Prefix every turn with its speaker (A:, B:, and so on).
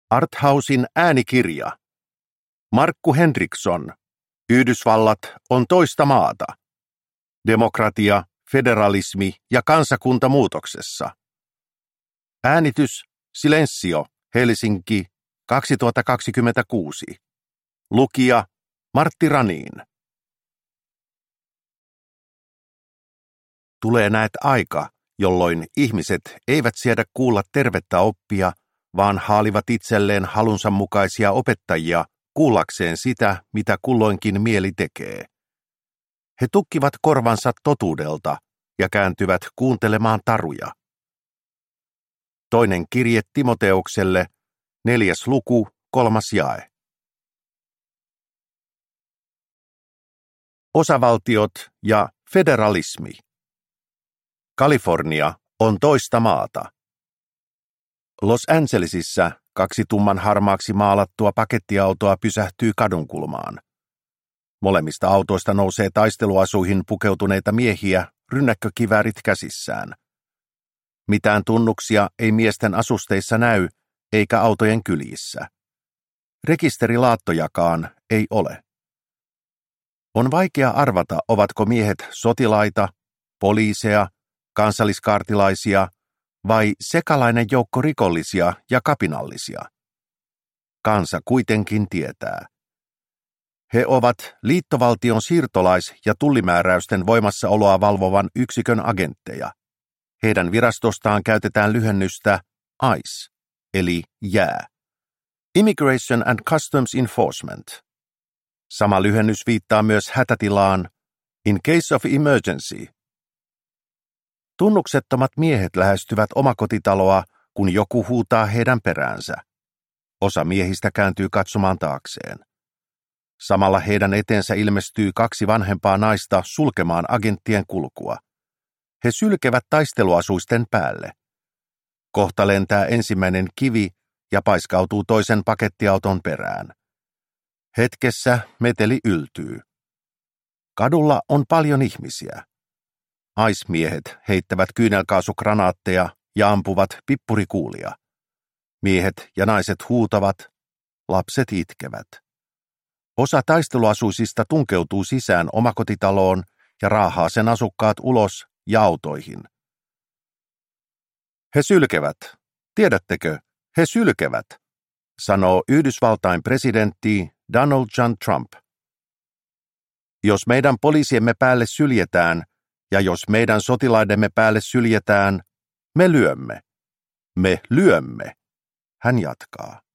A: Arthausin äänikirja. Markku Henriksson. Yhdysvallat on toista maata. Demokratia, federalismi ja kansakunta muutoksessa. Äänitys Silencio, Helsinki, 2026. Lukija Martti Raniin. Tulee näet aika, jolloin ihmiset eivät siedä kuulla tervettä oppia, vaan haalivat itselleen halunsa mukaisia opettajia kuullakseen sitä, mitä kulloinkin mieli tekee. He tukkivat korvansa totuudelta ja kääntyvät kuuntelemaan taruja. Toinen kirje Timoteukselle, 4. luku, 3. jae. Osavaltiot ja federalismi. Kalifornia on toista maata. Los Angelesissa 2 tumman harmaaksi maalattua pakettiautoa pysähtyy kadunkulmaan. Molemmista autoista nousee taisteluasuihin pukeutuneita miehiä, rynnäkkökiväärit käsissään. Mitään tunnuksia ei miesten asusteissa näy, eikä autojen kyljissä. Rekisterilaattojakaan ei ole. On vaikea arvata, ovatko miehet sotilaita, poliiseja, kansalliskaartilaisia vai sekalainen joukko rikollisia ja kapinallisia. Kansa kuitenkin tietää. He ovat liittovaltion siirtolais- ja tullimääräysten voimassaoloa valvovan yksikön agentteja. Heidän virastostaan käytetään lyhennystä ICE, eli jää. Immigration and Customs Enforcement. Sama lyhennys viittaa myös hätätilaan in case of emergency. Tunnuksettomat miehet lähestyvät omakotitaloa, kun joku huutaa heidän peräänsä. Osa miehistä kääntyy katsomaan taakseen. Samalla heidän eteensä ilmestyy 2 vanhempaa naista sulkemaan agenttien kulkua. He sylkevät taisteluasuisten päälle. Kohta lentää ensimmäinen kivi ja paiskautuu toisen pakettiauton perään. Hetkessä meteli yltyy. Kadulla on paljon ihmisiä. Aismiehet heittävät kyynelkaasukranaatteja ja ampuvat pippurikuulia. Miehet ja naiset huutavat, lapset itkevät. Osa taisteluasuisista tunkeutuu sisään omakotitaloon ja raahaa sen asukkaat ulos ja autoihin. He sylkevät. Tiedättekö, he sylkevät, sanoo Yhdysvaltain presidentti Donald John Trump. Jos meidän poliisiemme päälle syljetään ja jos meidän sotilaidemme päälle syljetään, me lyömme. Me lyömme, hän jatkaa.